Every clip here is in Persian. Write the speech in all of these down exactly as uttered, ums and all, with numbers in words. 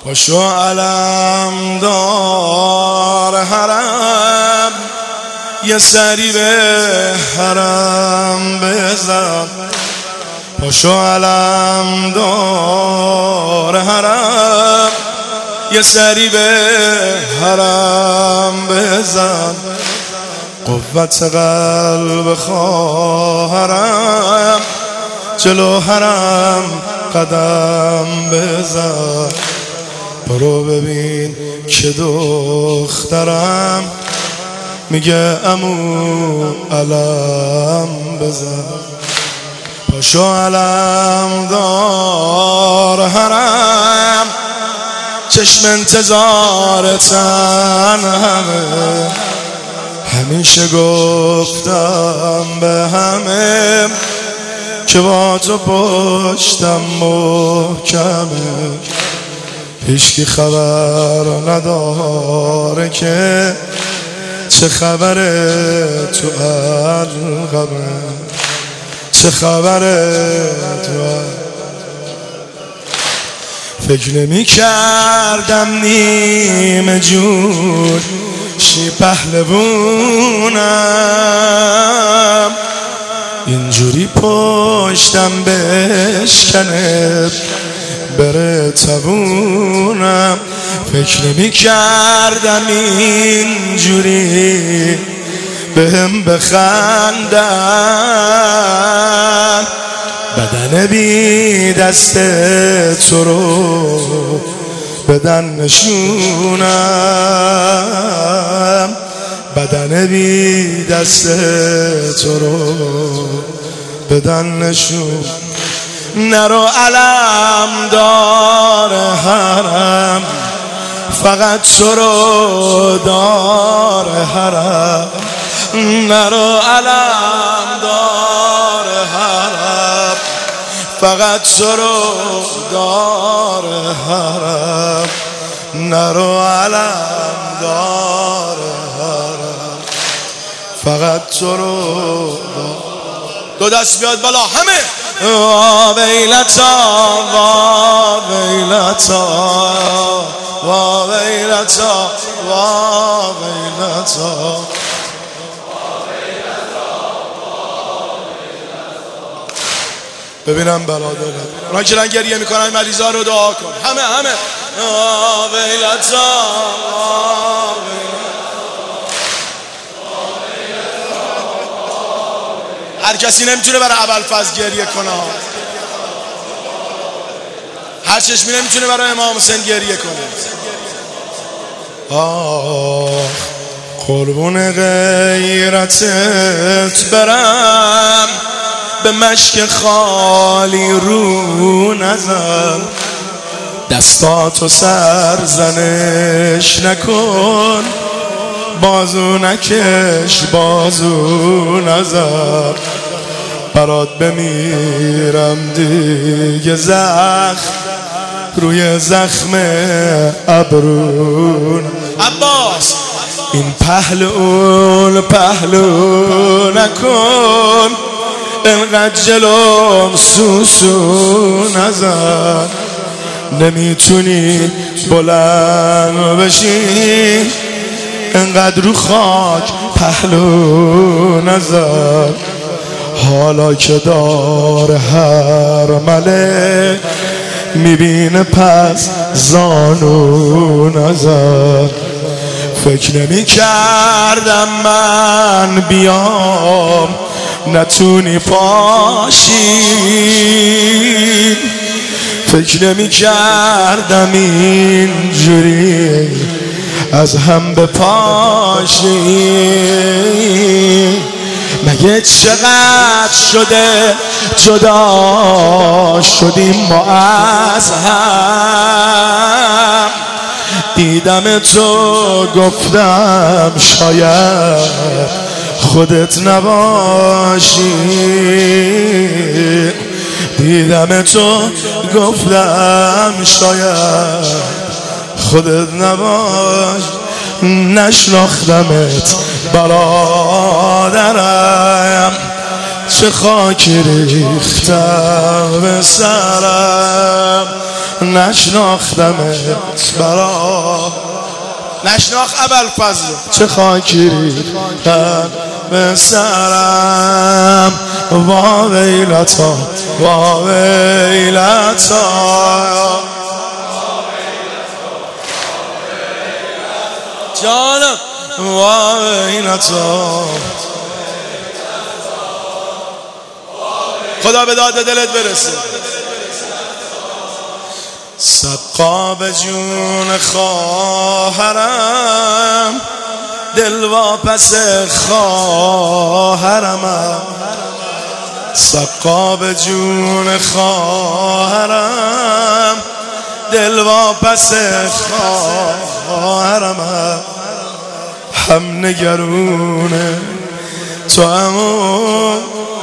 پاشو علم دار حرم، یه سری به حرم بزن. پاشو علم دار حرم، یه سری به حرم بزن. قوت قلب خواهرم، جلو حرم قدم بزن. برو ببین که دخترم میگه عمو علم بزن. پاشو علم دار حرم، چشم انتظارتن همه. همیشه گفتم به همه که با تو پشتم محکمه. هیچکی خبر نداره که چه خبره تو القمه، چه خبره تو القمه. فکر نمی کردم نیمه جون شی پهلوونم، اینجوری پشتم بشکنه بره توونم. فکر نمی کردم اینجوری بهم بخندن، بدن بی دست تو رو بدن نشونم. بدن بی دست تو رو بدن نشون. نرو علم دار حرم، فقط تو رو دار حرم. نرو علم دار حرم، فقط تو رو دار حرم. نرو علم دار حرم، فقط تو رو دار. دو دست بیاد بالا همه. وا ویلتا وا ویلتا وا ویلتا وا ویلتا. ببینم بلا دارد اونا که گریه میکنن مریضا رو دعا کن. همه همه وا ویلتا وا ویلتا. هر کسی نمیتونه برای ابوالفضل گریه کنه، هر چشمی نمیتونه برای امام حسین گریه کنه. آه قربون غیرتت برم، به مشک خالی رو نزن. دستاتو سرزنش نکن، بازو نکش بازو نزن. برات بمیرم دیگه زخم روی زخم ابرون. عباس این پهلون پهلو نکن، انقدر جلوم سوسو نزن. نمیتونی بلند بشی، انقدر رو خاک پهلو نزن. حالا که دار هر ملک میبینه پس زانو نزن. فکر نمی کردم من بیام نتونی پاشی، فکر نمی کردم اینجوری از هم بپاشی. مگه چقدر شده جدا شدیم ما از هم. دیدم تو گفتم شاید خودت نباشی. دیدم تو گفتم شاید خودت نباشی. نشناختمت برادرم، چه خاکی ریختم به سرم نشناختمت برا نشناخت ابوالفضل چه خاکی ریختم به سرم وا ویلتا وا ویلتا جانم وا ویلتا خدا به داد دلت برسه. سقا به جون خواهرم دل واپس خواهرم سقا به جون خواهرم دل واپس خواهرم هم نگرونه تو همون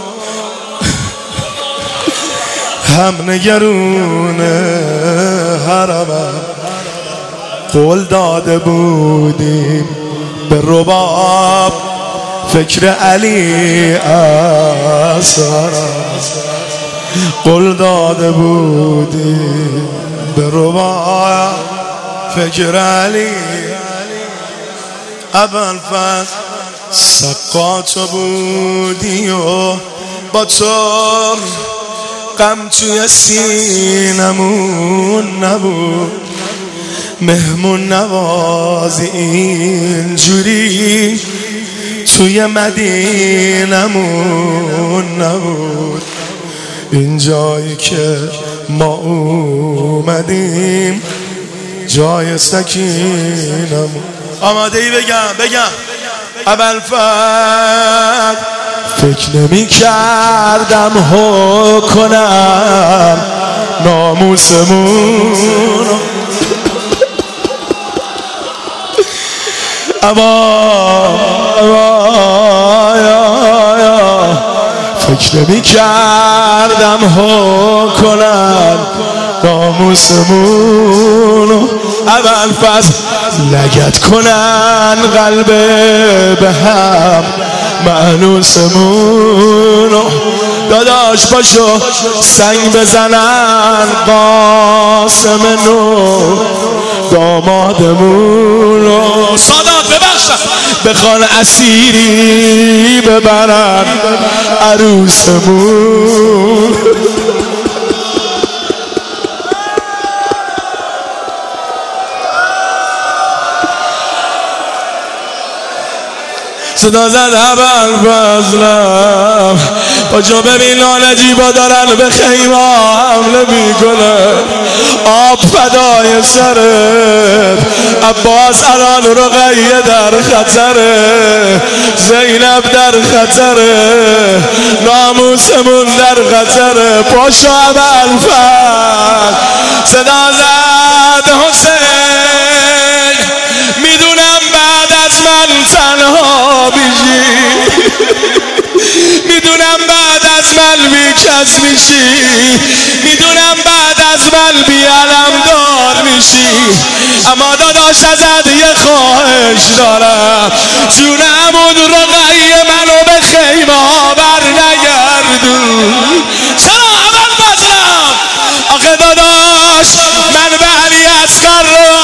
هم نگرونه حرمم قول داده بودیم به رباب فکر علی اثرم قول داده بودیم به رباب فکر علی ابوالفضل سقا تو بودی و با تو غم توی سینمون نبود مهمون نوازی اینجوری توی مدینمون نبود این جایی که ما اومدیم جای سکینمون. آماده ای بگم بگم ابوالفضل فکر نمی کردم هو کنم ناموسمون اما فکر نمی کردم هو کنم ناموسمون ابوالفضل لگد کنن قلب به هم مانوسمون داداش باشو سنگ بزنن قاسم نو دامادمون سادات ببخشن بخوان اسیری ببرن عروسمون صدا زد ابوالفضلم پاجا ببین نالجیبا دارن به خیمه حمله میکنن آب فدای سرت عباس الان رقیه در خطره زینب در خطره ناموسمون در خطره پاشو ابوالفضل صدا زد حسین میدونم بعد از من تنها بیشی میدونم بعد از من بیکس میشی میدونم بعد از من بیعلم دار میشی اما داداش ازت یه خواهش دارم جون عمود رقیه منو به خیمه ها بر نگردون چرا ابوالفضلم آخه داداش من به علی اصغر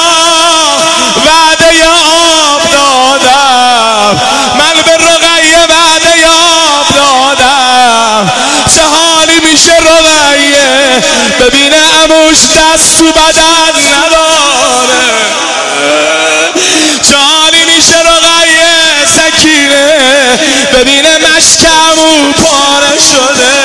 وعده آب دادم من به رقیه وعده آب دادم چه حالی میشه رقیه ببینه عموش دست تو بدن نداره چه حالی میشه رقیه سکینه ببینه مشک عمو پاره شده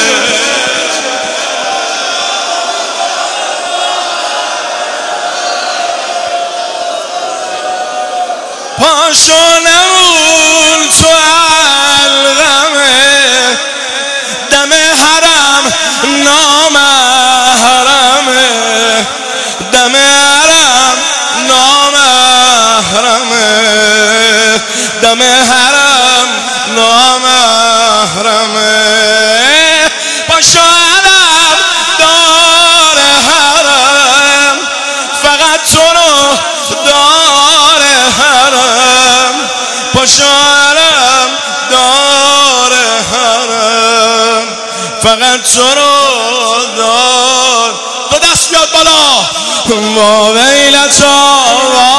پاشو نمون تو الغمه دم حرم نامحرمه دم حرم نامحرمه دم حرم نامحرمه پاشو علم دار حرم فقط تو رو دار حرم پاشو علم دار حرم فقط تو رو دار. دو دست بیاد بالا. ما ویلتا